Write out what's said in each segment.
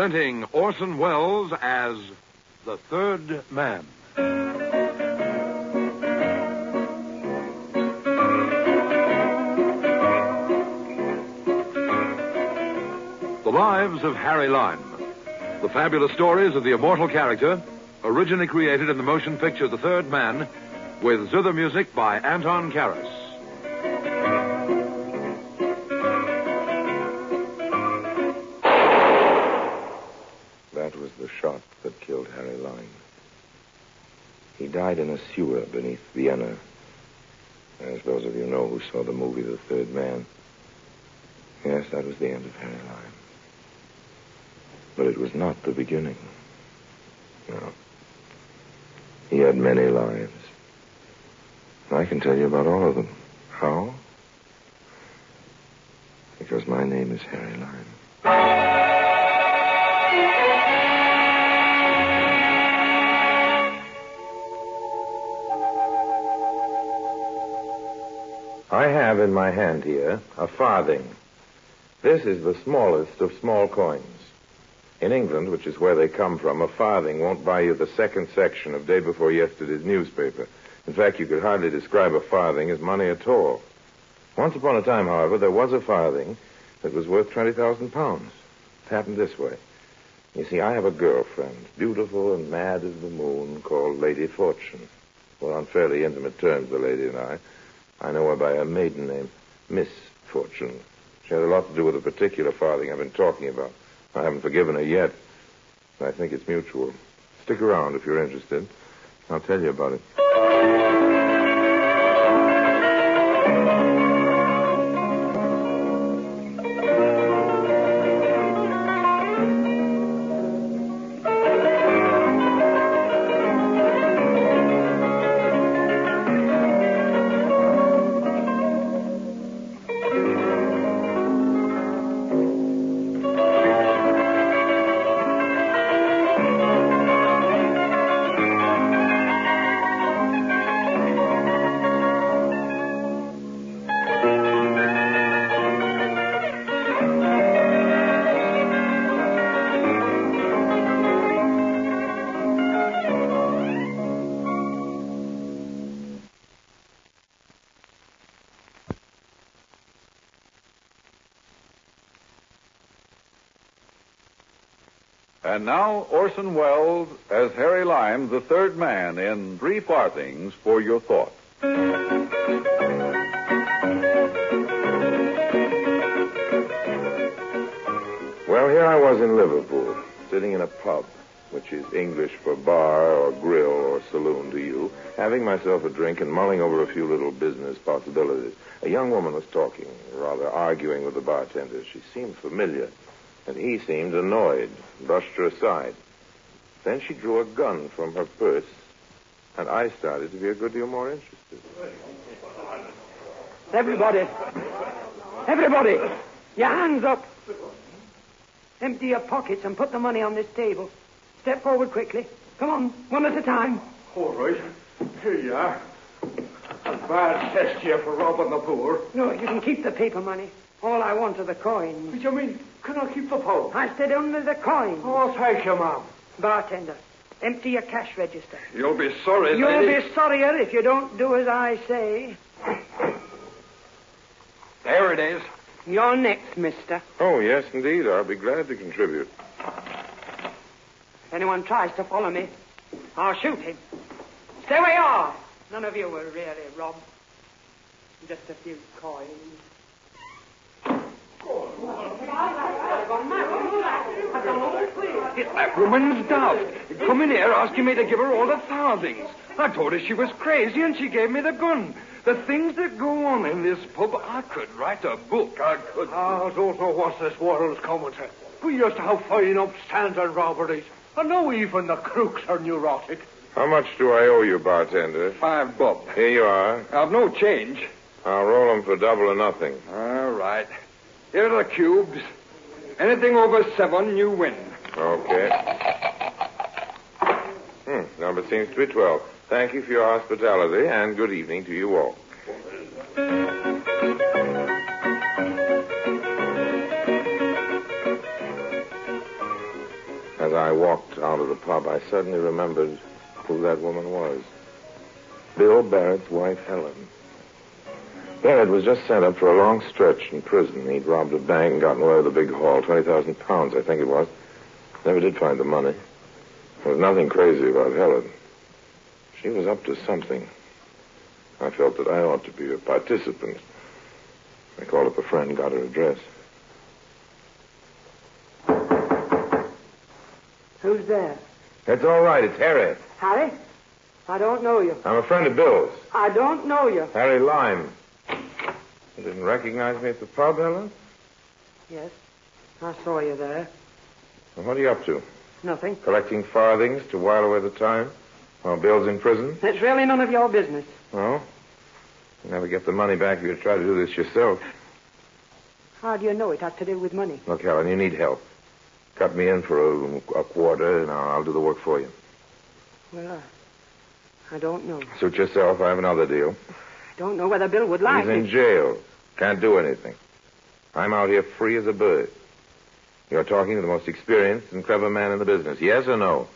Presenting Orson Welles as the Third Man. The Lives of Harry Lime. The fabulous stories of the immortal character, originally created in the motion picture The Third Man, with zither music by Anton Karas. That was the shot that killed Harry Lime. He died in a sewer beneath Vienna. As those of you know who saw the movie The Third Man. Yes, that was the end of Harry Lime. But it was not the beginning. No. He had many lives. I can tell you about all of them. How? Because my name is Harry Lime. I have in my hand here a farthing. This is the smallest of small coins. In England, which is where they come from, a farthing won't buy you the second section of day before yesterday's newspaper. In fact, you could hardly describe a farthing as money at all. Once upon a time, however, there was a farthing that was worth 20,000 pounds. It happened this way. You see, I have a girlfriend, beautiful and mad as the moon, called Lady Fortune. We're on fairly intimate terms, the lady and I. I know her by her maiden name, Miss Fortune. She had a lot to do with a particular farthing I've been talking about. I haven't forgiven her yet, but I think it's mutual. Stick around if you're interested. I'll tell you about it. And now, Orson Welles as Harry Lime, the Third Man, in Three Farthings for Your Thought. Well, here I was in Liverpool, sitting in a pub, which is English for bar or grill or saloon to you, having myself a drink and mulling over a few little business possibilities. A young woman was talking, rather arguing with the bartender. She seemed familiar. And he seemed annoyed, brushed her aside. Then she drew a gun from her purse, and I started to be a good deal more interested. Everybody, your hands up. Empty your pockets and put the money on this table. Step forward quickly. Come on, one at a time. All right. Here you are. A bad test here for robbing the poor. No, you can keep the paper money. All I want are the coins. What do you mean? Can I keep the pound? I said only the coins. Oh, thank you, ma'am. Bartender, empty your cash register. You'll be sorry, You'll lady. be sorrier if you don't do as I say. There it is. You're next, mister. Oh, yes, indeed. I'll be glad to contribute. If anyone tries to follow me, I'll shoot him. Stay where you are. None of you will really rob. Just a few coins. That woman's daft. Come in here asking me to give her all the farthings. I told her she was crazy and she gave me the gun. The things that go on in this pub, I could write a book. I could. I don't know what this world's coming to. We used to have fine upstanding robberies. And now even the crooks are neurotic. How much do I owe you, bartender? $5. Here you are. I've no change. I'll roll them for double or nothing. All right. Here are the cubes. Anything over 7, you win. Okay. Number seems to be 12. Thank you for your hospitality, and good evening to you all. walked out of the pub, I suddenly remembered who that woman was. Bill Barrett's wife, Helen. Barrett was just sent up for a long stretch in prison. He'd robbed a bank and gotten away with a big haul, 20,000 pounds, I think it was. Never did find the money. There was nothing crazy about Helen. She was up to something. I felt that I ought to be a participant. I called up a friend, got her address. Who's there? It's all right. It's Harry. Harry? I don't know you. I'm a friend of Bill's. I don't know you. Harry Lime. You didn't recognize me at the pub, Helen? Yes, I saw you there. Well, what are you up to? Nothing. Collecting farthings to while away the time while Bill's in prison? It's really none of your business. No? You'll never get the money back if you try to do this yourself. How do you know it has to do with money? Look, Helen, you need help. Cut me in for a quarter, and I'll do the work for you. Well, I don't know. Suit yourself. I have another deal. I don't know whether Bill would like He's in it. jail. Can't do anything. I'm out here free as a bird. You're talking to the most experienced and clever man in the business. Yes or no?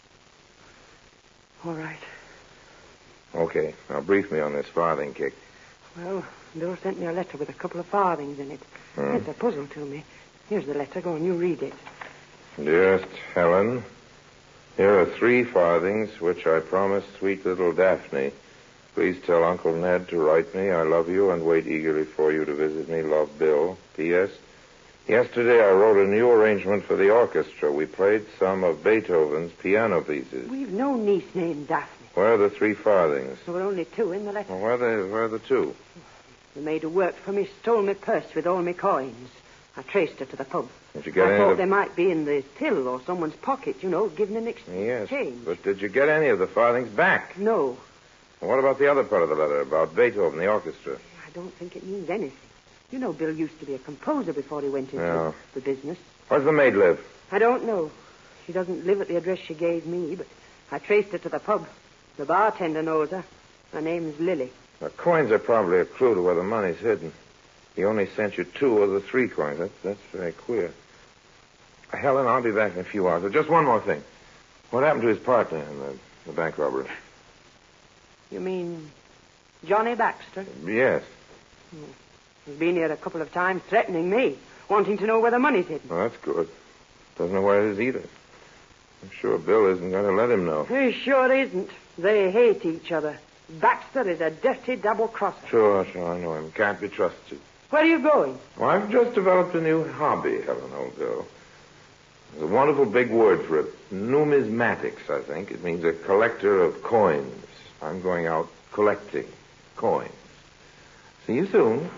All right. Okay. Now brief me on this farthing kick. Well, Bill sent me a letter with a couple of farthings in it. It's a puzzle to me. Here's the letter. Go on, you read it. Dearest Helen, here are 3 farthings which I promised sweet little Daphne. Please tell Uncle Ned to write me. I love you and wait eagerly for you to visit me. Love, Bill. P.S. Yesterday I wrote a new arrangement for the orchestra. We played some of Beethoven's piano pieces. We've no niece named Daphne. Where are the 3 farthings? There were only 2 in the letter. Well, where are the 2? The maid who worked for me stole my purse with all my coins. I traced her to the pub. Did you get I any thought of the... they might be in the till or someone's pocket, given in exchange. Yes, but did you get any of the farthings back? No, What about the other part of the letter about Beethoven, the orchestra? I don't think it means anything. Bill used to be a composer before he went into Yeah. the business. Where's the maid live? I don't know. She doesn't live at the address she gave me, but I traced her to the pub. The bartender knows her. Her name's Lily. The coins are probably a clue to where the money's hidden. He only sent you 2 of the 3 coins. That's very queer. Helen, I'll be back in a few hours. Just one more thing. What happened to his partner in the bank robbery? You mean Johnny Baxter? Yes. He's been here a couple of times threatening me, wanting to know where the money's hidden. Well, that's good. Doesn't know where it is either. I'm sure Bill isn't going to let him know. He sure isn't. They hate each other. Baxter is a dirty double-crosser. Sure, I know him. Can't be trusted. Where are you going? Well, I've just developed a new hobby, Helen, old girl. There's a wonderful big word for it. Numismatics, I think. It means a collector of coins. I'm going out collecting coins. See you soon.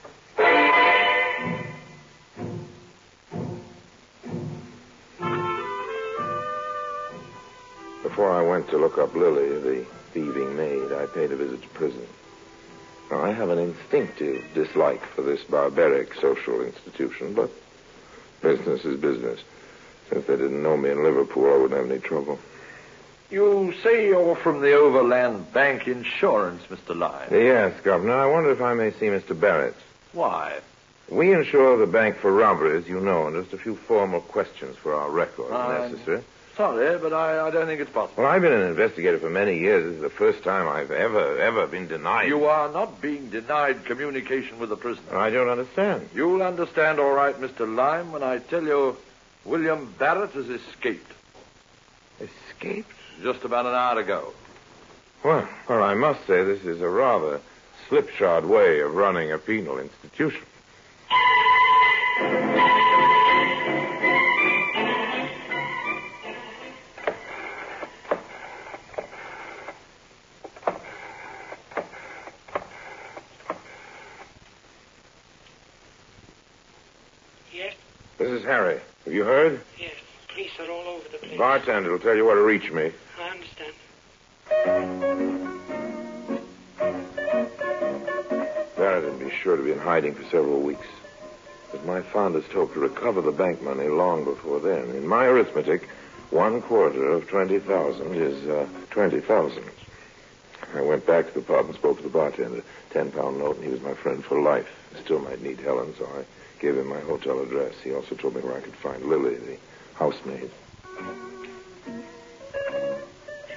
Before I went to look up Lily, the thieving maid, I paid a visit to prison. Now, I have an instinctive dislike for this barbaric social institution, but business is business. Since they didn't know me in Liverpool, I wouldn't have any trouble. You say you're from the Overland Bank Insurance, Mr. Lyon. Yes, Governor. I wonder if I may see Mr. Barrett. Why? We insure the bank for robberies, you know, and just a few formal questions for our record if necessary. Sorry, but I don't think it's possible. Well, I've been an investigator for many years. This is the first time I've ever been denied. You are not being denied communication with the prisoner. I don't understand. You'll understand all right, Mr. Lime, when I tell you William Barrett has escaped. Escaped? Just about an hour ago. Well, I must say this is a rather slipshod way of running a penal institution. Yes? This is Harry. Have you heard? Yes. Police are all over the place. Bartender will tell you where to reach me. I understand. Barrett would be sure to be in hiding for several weeks. But my fondest hope to recover the bank money long before then. In my arithmetic, 1/4 of 20,000 is 20,000. I went back to the pub and spoke to the bartender. £10 note, and he was my friend for life. I still might need Helen, so I gave him my hotel address. He also told me where I could find Lily, the housemaid.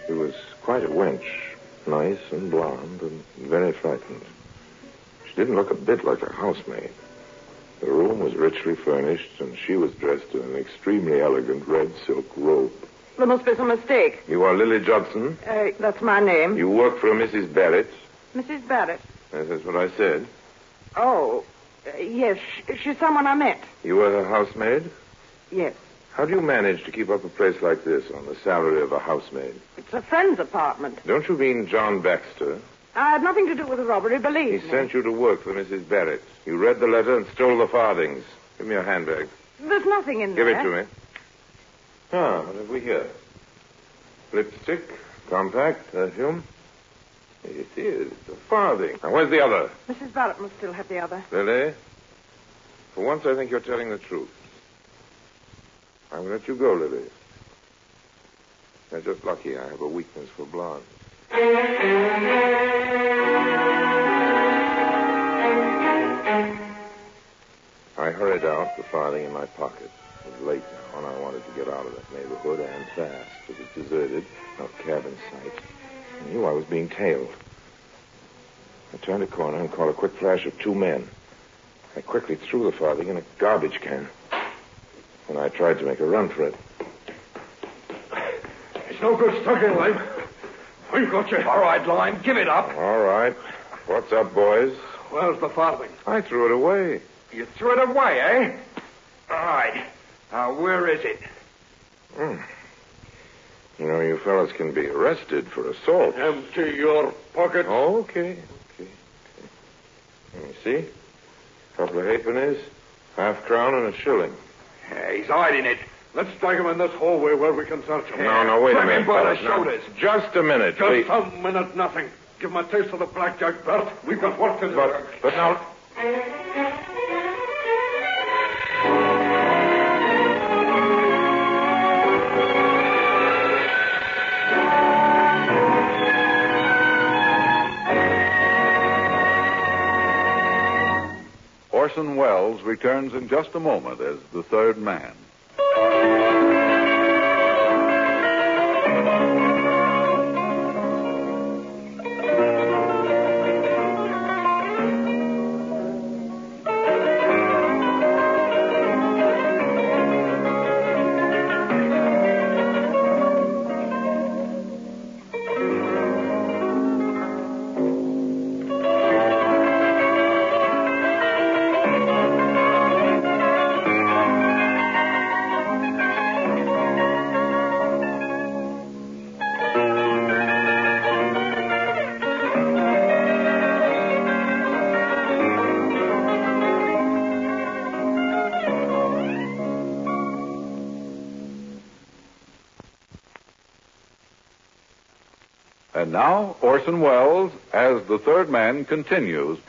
She was quite a wench, nice and blonde and very frightened. She didn't look a bit like a housemaid. The room was richly furnished, and she was dressed in an extremely elegant red silk robe. There must be some mistake. You are Lily Judson? That's my name. You work for a Mrs. Barrett? Mrs. Barrett? Yes, that's what I said. Oh, yes. She's someone I met. You were her housemaid? Yes. How do you manage to keep up a place like this on the salary of a housemaid? It's a friend's apartment. Don't you mean John Baxter? I had nothing to do with the robbery, believe me. He sent you to work for Mrs. Barrett. You read the letter and stole the farthings. Give me your handbag. There's nothing in Give there. it to me. Ah, what have we here? Lipstick, compact, perfume. It is a farthing. Now, where's the other? Mrs. Barrett must still have the other. Lily? For once, I think you're telling the truth. I'm going to let you go, Lily. You're just lucky I have a weakness for blondes. I hurried out, the farthing in my pocket. It was late now, and I wanted to get out of that neighborhood, and fast. It was deserted, no cab in sight. I knew I was being tailed. I turned a corner and caught a quick flash of two men. I quickly threw the farthing in a garbage can. And I tried to make a run for it. It's no good struggling, Lime. We've got you. All right, Lime, give it up. All right. What's up, boys? Where's the farthing? I threw it away. You threw it away, eh? All right. Now, where is it? You know, you fellas can be arrested for assault. Empty your pockets. Okay. Let me see. Couple of halfpennies, half-crown, and a shilling. Yeah, he's hiding it. Let's drag him in this hallway where we can search him. No, wait a Grab minute. him by the fellas. Now, shoulders. just a minute, please. Just a minute, nothing. Give him a taste of the blackjack, Bert. We've got work to do. But now... Orson Welles returns in just a moment as the third man. And now, Orson Welles, as the third man, continues.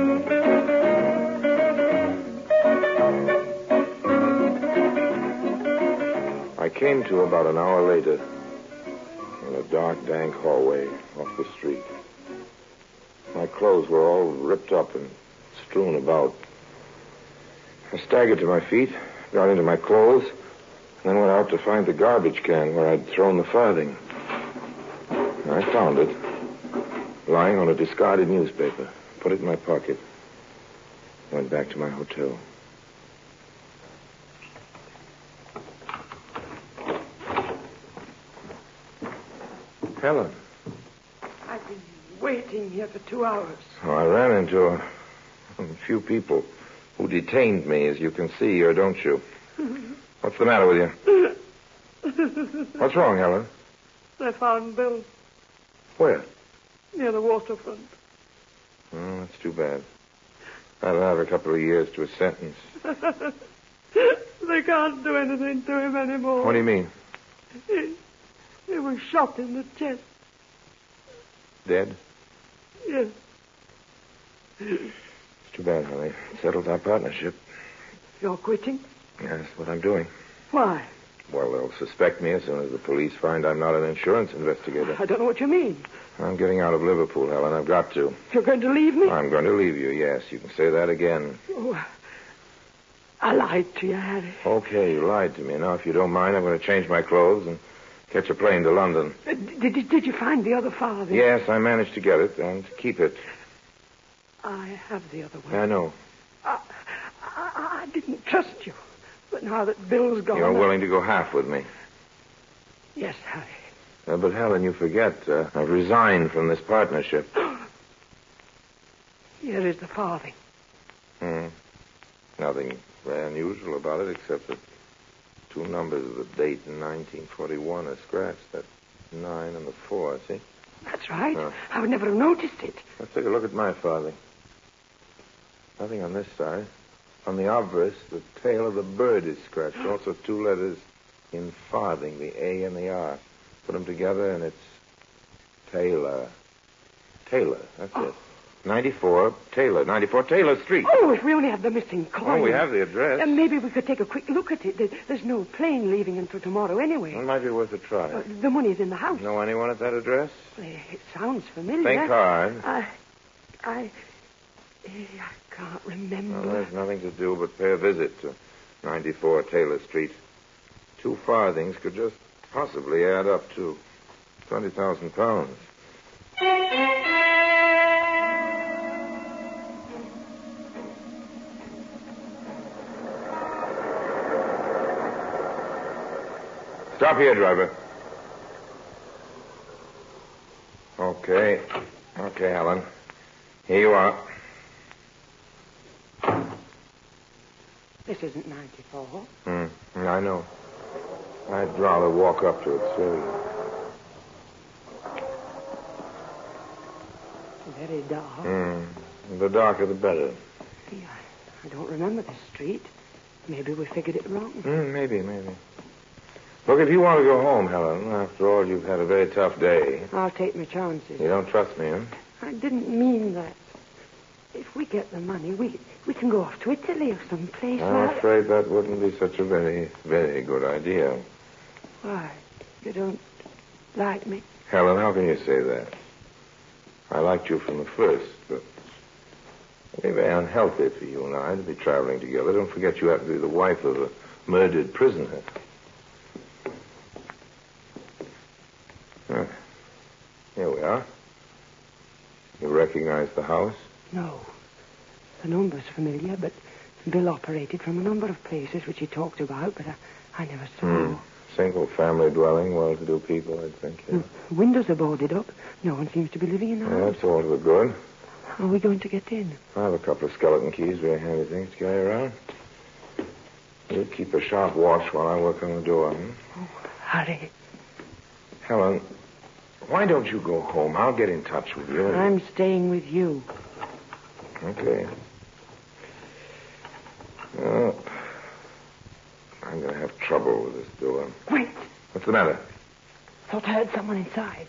I came to about an hour later in a dark, dank hallway off the street. My clothes were all ripped up and strewn about. I staggered to my feet, got into my clothes, and then went out to find the garbage can where I'd thrown the farthing. I found it, lying on a discarded newspaper. Put it in my pocket. Went back to my hotel. Helen. I've been waiting here for 2 hours. Oh, I ran into a few people who detained me, as you can see here, don't you? What's the matter with you? What's wrong, Helen? I found Bill Where? near the waterfront. Oh, that's too bad. I'll have a couple of years to a sentence. They can't do anything to him anymore. What do you mean? He was shot in the chest. Dead? Yes. It's too bad, honey. It settles our partnership. You're quitting? Yeah, that's what I'm doing. Why? Well, they'll suspect me as soon as the police find I'm not an insurance investigator. I don't know what you mean. I'm getting out of Liverpool, Helen. I've got to. You're going to leave me? I'm going to leave you, yes. You can say that again. Oh, I lied to you, Harry. Okay, you lied to me. Now, if you don't mind, I'm going to change my clothes and Catch a plane to London. Did you find the other farthing? Yes, I managed to get it and keep it. I have the other one. I know. I didn't trust you. But now that Bill's gone... You're willing to go half with me. Yes, Harry. But, Helen, you forget. I've resigned from this partnership. Here is the farthing. Nothing very unusual about it, except that 2 numbers of the date in 1941 are scratched. That 9 and the 4, see? That's right. I would never have noticed it. Let's take a look at my farthing. Nothing on this side. On the obverse, the tail of the bird is scratched. Also 2 letters in farthing, the A and the R. Put them together, and it's Taylor. Taylor, that's it. 94 Taylor Street. Oh, if we only had the missing coin. Oh, we have the address. Maybe we could take a quick look at it. There's no plane leaving until tomorrow anyway. It might be worth a try. The money's in the house. Know anyone at that address? It sounds familiar. Think hard. I can't remember. Well, there's nothing to do but pay a visit to 94 Taylor Street. 2 farthings could just possibly add up to 20,000 pounds. Stop here, driver. Okay, Helen. Here you are. This isn't 94. I know. I'd rather walk up to it slowly. Very dark. The darker, the better. Yeah, I don't remember this street. Maybe we figured it wrong. Maybe. Look, if you want to go home, Helen, after all, you've had a very tough day. I'll take my chances. You don't trust me, huh? I didn't mean that. If we get the money, we can go off to Italy or someplace I'm afraid that wouldn't be such a very, very good idea. Why? You don't like me? Helen, how can you say that? I liked you from the first, but it may be unhealthy for you and I to be traveling together. Don't forget you happen to be the wife of a murdered prisoner. Here we are. You recognize the house? No. The number's familiar, but Bill operated from a number of places which he talked about, but I never saw. Single family dwelling, well-to-do people, I'd think. Yeah. The windows are boarded up. No one seems to be living in the house. That's all to the good. How are we going to get in? I have a couple of skeleton keys, very handy things to carry around. You keep a sharp watch while I work on the door. Oh, Harry. Helen, why don't you go home? I'll get in touch with you. I'm staying with you. Okay. Well, I'm going to have trouble with this door. Wait. What's the matter? Thought I heard someone inside.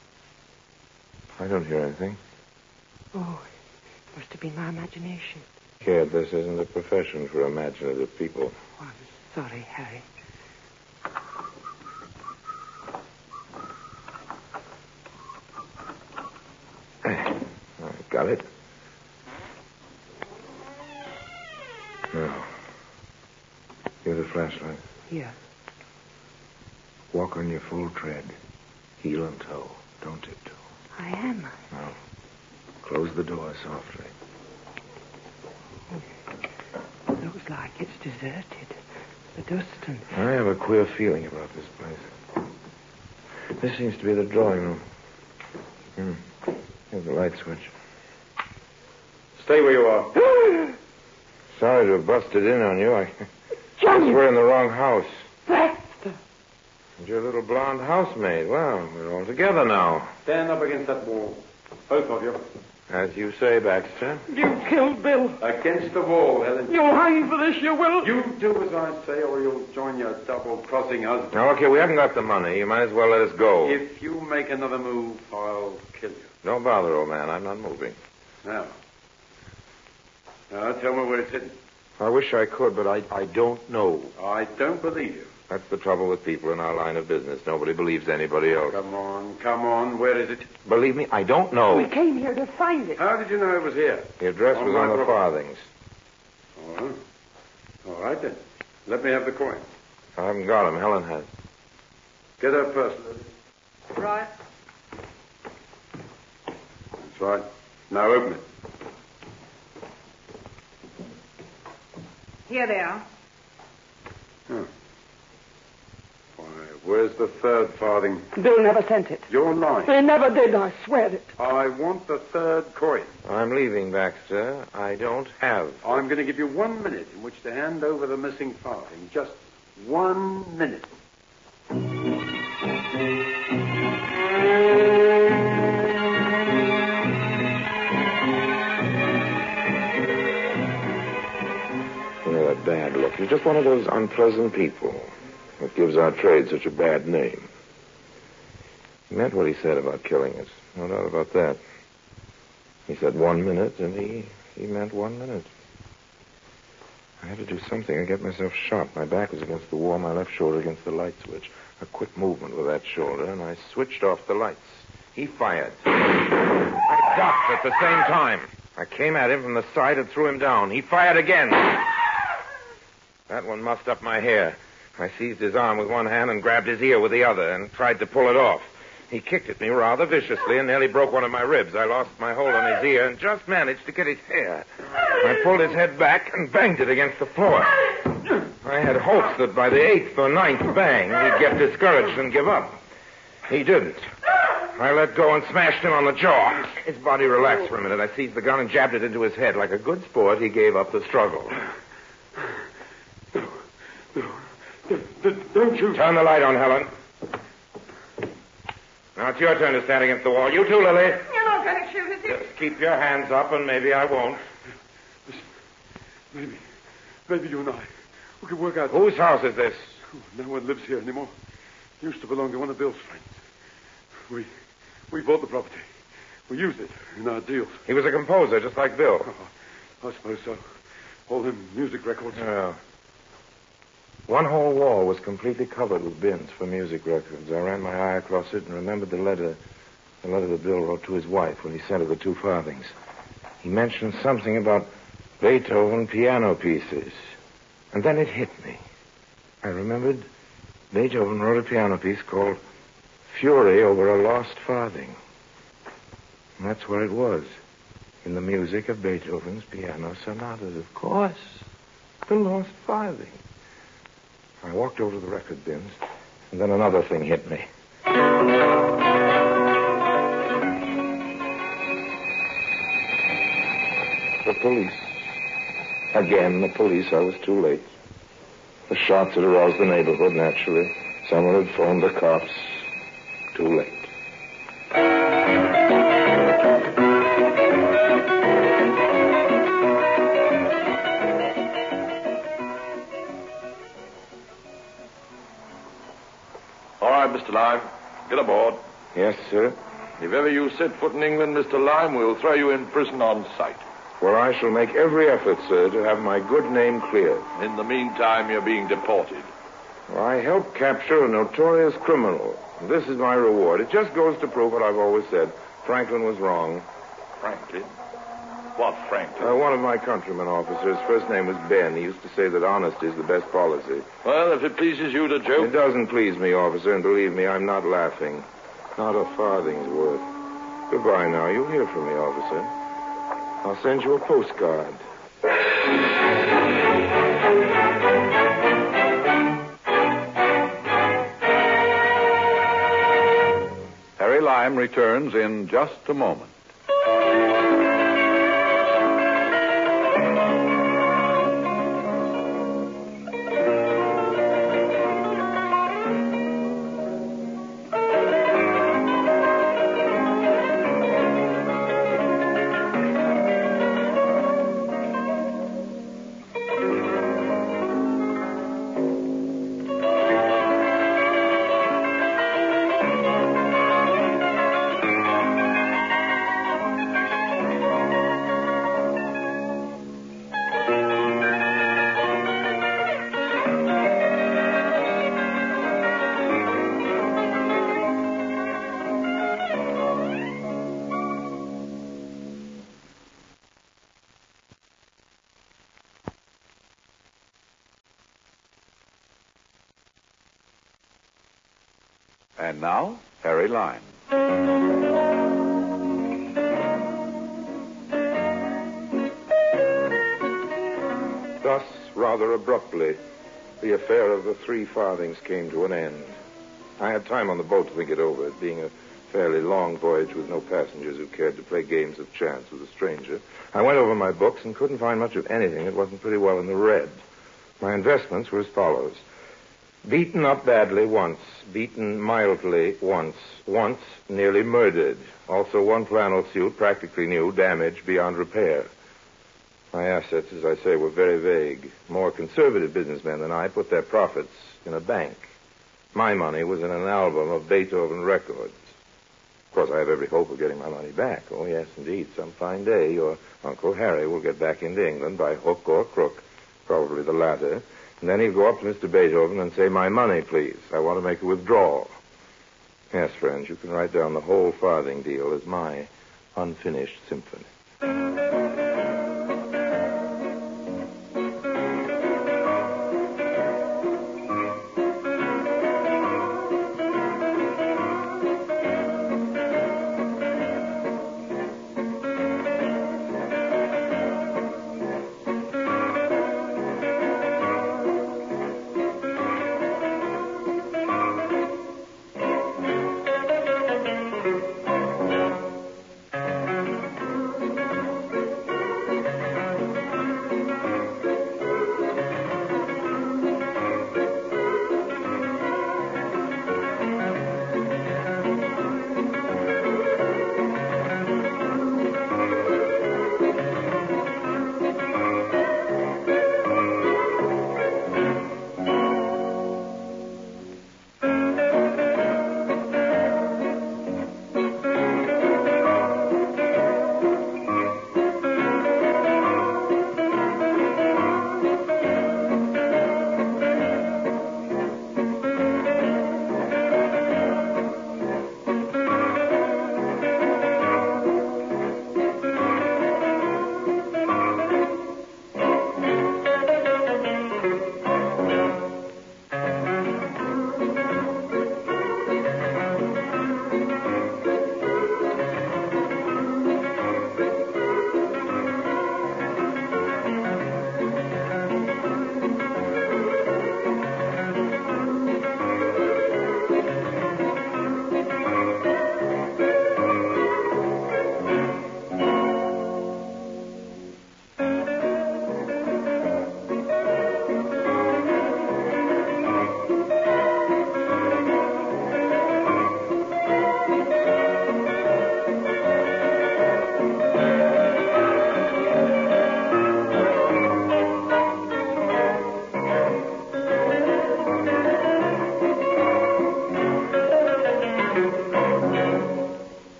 I don't hear anything. Oh, it must have been my imagination. Kid, this isn't a profession for imaginative people. Oh, I'm sorry, Harry. I got it. Now, here's a flashlight. Here. Walk on your full tread. Heel and toe. Don't tiptoe. I am. Now, close the door softly. Looks like it's deserted. The dust and... I have a queer feeling about this place. This seems to be the drawing room. Here's the light switch. Stay where you are. Sorry to have busted in on you. I guess Johnny! we're in the wrong house. Baxter! And your little blonde housemaid. Well, we're all together now. Stand up against that wall. Both of you. As you say, Baxter. You killed Bill. Against the wall, Helen. You'll hang for this, you will. You do as I say, or you'll join your double-crossing husband. Now, okay, we haven't got the money. You might as well let us go. If you make another move, I'll kill you. Don't bother, old man. I'm not moving. Now, tell me where it's hidden. I wish I could, but I don't know. I don't believe you. That's the trouble with people in our line of business. Nobody believes anybody else. Come on. Where is it? Believe me, I don't know. We came here to find it. How did you know it was here? The address was on the my farthings. Oh. All right, then. Let me have the coin. I haven't got them. Helen has. Get her purse, Lily. Right. That's right. Now open it. Here they are. Huh. Why, where's the third farthing? Bill never sent it. You're lying. He never did, I swear it. I want the third coin. I'm leaving, Baxter. I don't have. I'm going to give you 1 minute in which to hand over the missing farthing. Just 1 minute. You know that bad look. You're just one of those unpleasant people that gives our trade such a bad name. He meant what he said about killing us. No doubt about that. He said 1 minute, and he meant 1 minute. I had to do something or get myself shot. My back was against the wall, my left shoulder against the light switch. A quick movement with that shoulder, and I switched off the lights. He fired. I ducked at the same time. I came at him from the side and threw him down. He fired again. That one mussed up my hair. I seized his arm with one hand and grabbed his ear with the other and tried to pull it off. He kicked at me rather viciously and nearly broke one of my ribs. I lost my hold on his ear and just managed to get his hair. I pulled his head back and banged it against the floor. I had hopes that by the 8th or 9th bang, he'd get discouraged and give up. He didn't. I let go and smashed him on the jaw. His body relaxed for a minute. I seized the gun and jabbed it into his head. Like a good sport, he gave up the struggle. Don't you... Turn the light on, Helen. Now it's your turn to stand against the wall. You too, Lily. You're not going to shoot us. Just keep your hands up and maybe I won't. Listen, maybe you and I, we can work out... Whose house is this? No one lives here anymore. It used to belong to one of Bill's friends. We bought the property. We used it in our deals. He was a composer, just like Bill. I suppose so. All them music records. Yeah. One whole wall was completely covered with bins for music records. I ran my eye across it and remembered the letter that Bill wrote to his wife when he sent her the 2 farthings. He mentioned something about Beethoven piano pieces. And then it hit me. I remembered Beethoven wrote a piano piece called Fury Over a Lost Farthing. And that's where it was, in the music of Beethoven's piano sonatas. Of course, the Lost Farthing. I walked over to the record bins, and then another thing hit me. The police. Again, the police. I was too late. The shots had aroused the neighborhood, naturally. Someone had phoned the cops. Too late. All right, Mr. Lime. Get aboard. Yes, sir. If ever you set foot in England, Mr. Lime, we'll throw you in prison on sight. Well, I shall make every effort, sir, to have my good name cleared. In the meantime, you're being deported. Well, I helped capture a notorious criminal. This is my reward. It just goes to prove what I've always said. Franklin was wrong. Franklin? What Franklin? One of my countrymen officers. First name was Ben. He used to say that honesty is the best policy. Well, if it pleases you to joke... It doesn't please me, officer, and believe me, I'm not laughing. Not a farthing's worth. Goodbye now. You'll hear from me, officer. I'll send you a postcard. Harry Lime returns in just a moment. And now, Harry Lime. Thus, rather abruptly, the affair of the 3 farthings came to an end. I had time on the boat to think it over, it being a fairly long voyage with no passengers who cared to play games of chance with a stranger. I went over my books and couldn't find much of anything that wasn't pretty well in the red. My investments were as follows. Beaten up badly once, beaten mildly once nearly murdered. Also 1 flannel suit, practically new, damaged beyond repair. My assets, as I say, were very vague. More conservative businessmen than I put their profits in a bank. My money was in an album of Beethoven records. Of course, I have every hope of getting my money back. Oh, yes, indeed. Some fine day, your Uncle Harry will get back into England by hook or crook, probably the latter. And then he'll go up to Mr. Beethoven and say, "My money, please. I want to make a withdrawal." Yes, friends, you can write down the whole farthing deal as my unfinished symphony.